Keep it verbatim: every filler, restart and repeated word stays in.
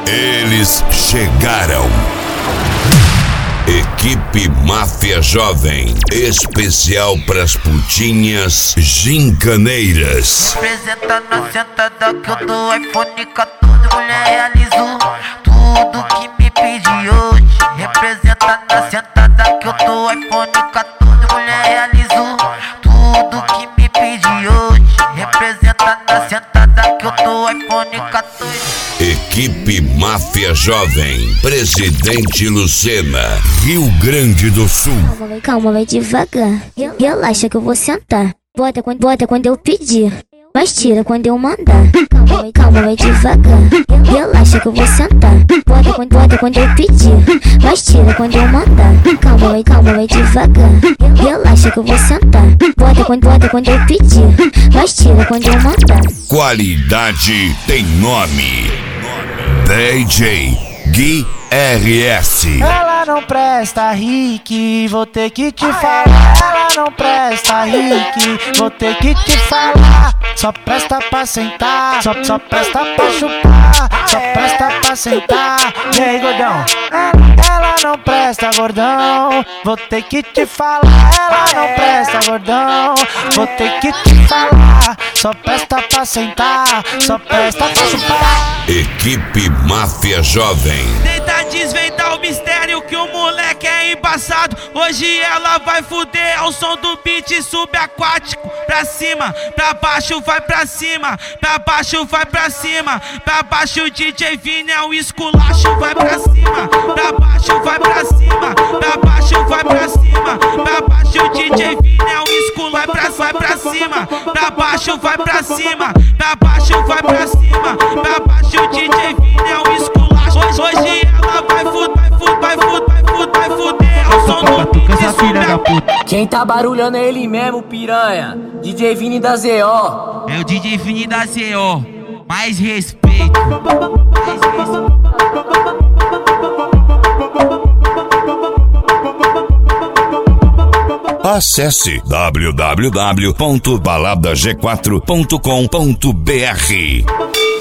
Eles chegaram. Equipe Máfia Jovem, especial pras putinhas gincaneiras. Representa na sentada que eu dou iPhone quatorze, mulher realizou tudo que me pedi hoje. Representa na sentada que eu dou iPhone quatorze, mulher realizou tudo que me pedi hoje. Representa na sentada que eu dou iPhone quatorze. Equipe Máfia Jovem, Presidente Lucena, Rio Grande do Sul. Calma, vai, calma, vai devagar. Relaxa que eu vou sentar. Bota quando, bota quando eu pedir, mas tira quando eu mandar. Calma, vai, calma, vai devagar. Relaxa que eu vou sentar. Bota quando, bota quando eu pedir, mas tira quando eu mandar. Calma, vai, calma, vai devagar. Relaxa que eu vou sentar. Bota quando, bota quando eu pedir, mas tira quando eu mandar. Qualidade tem nome. D J Gui R S. Ela não presta, Rick, vou ter que te falar. Ela não presta, Rick, vou ter que te falar. Só presta pra sentar, só, só presta pra chupar, só presta pra sentar. E aí, gordão? Ela não presta, gordão, vou ter que te falar. Ela não presta, gordão, vou ter que te falar. Só presta pra sentar, só presta pra chupar. Equipe Máfia Jovem. Tenta desvendar o mistério que o moleque é embaçado. Hoje ela vai fuder ao som do beat subaquático. Pra cima, pra baixo, vai pra cima. Pra baixo, vai pra cima. Pra baixo, o D J Vini é um esculacho. Vai pra cima, pra baixo, vai pra cima. Pra baixo, vai pra cima. Pra baixo, o D J Vini é um esculacho. Vai pra, vai pra cima, pra baixo, vai pra cima. Pra baixo, vai pra cima. Pra baixo, o D J Vini é um esculacho. Hoje, hoje ela vai fuder, vai fuder, vai fuder, vai fuder, vai fuder ao som do beat subaquático. Quem tá barulhando é ele mesmo, piranha. D J Vini da Z O. É o D J Vini da Z O. Mais respeito. Mais respeito. Acesse w w w ponto balada g quatro ponto com ponto b r.